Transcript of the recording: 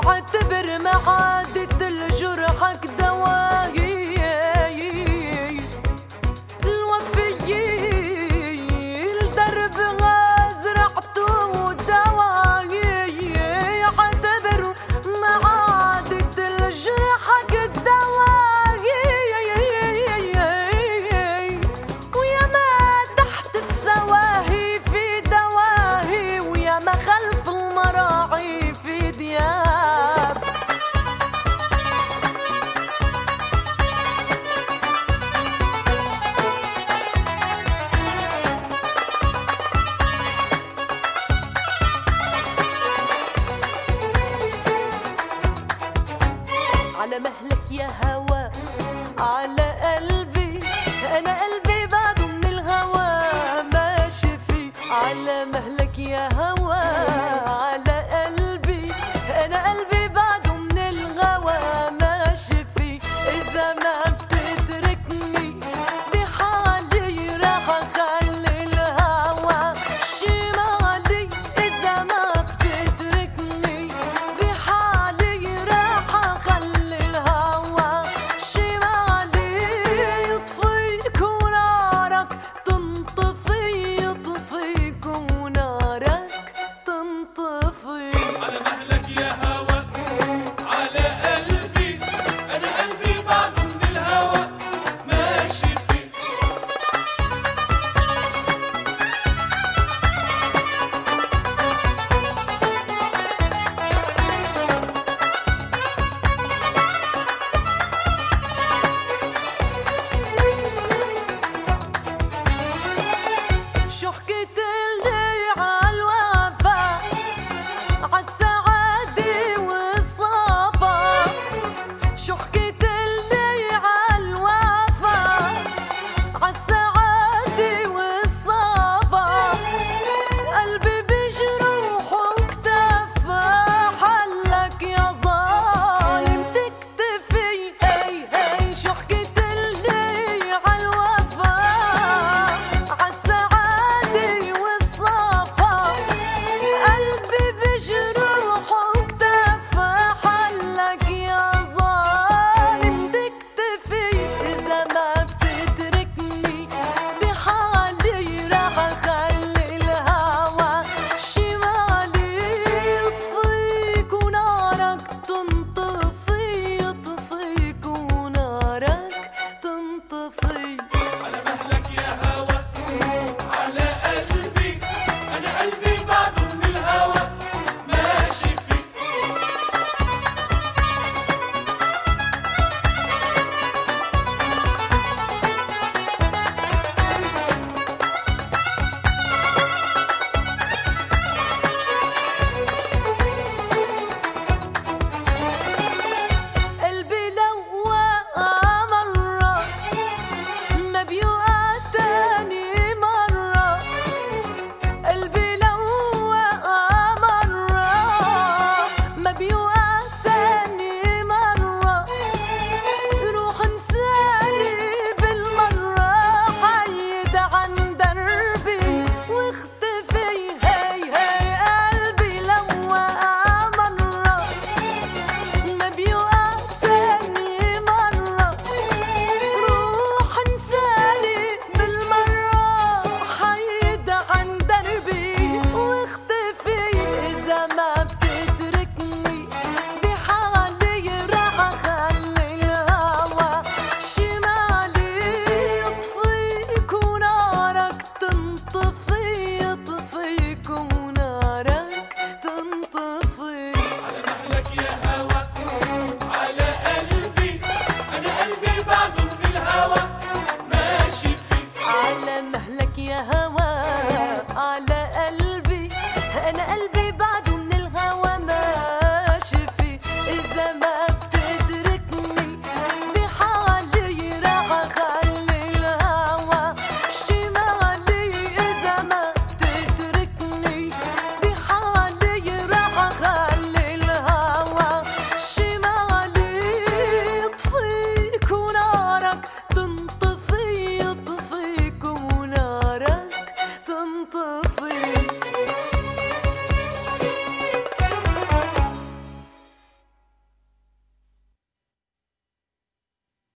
اعتبر معادة الجرحك دواهي خلف المراعي في دياب. على مهلك يا هوا على قلبي، أنا قلبي بعده من الهوى ماشي فيه. على مهلك يا هوا على قلبي، أنا قلبي بعده من الغوى ماشي فيه. إذا ما بتتركني بحالي راح أخلي الهوى شمالي. إذا ما بتتركني بحالي راح أخلي الهوى شمالي. يطفيك ونارك تنطفي، يطفيك ونارك تنطفي.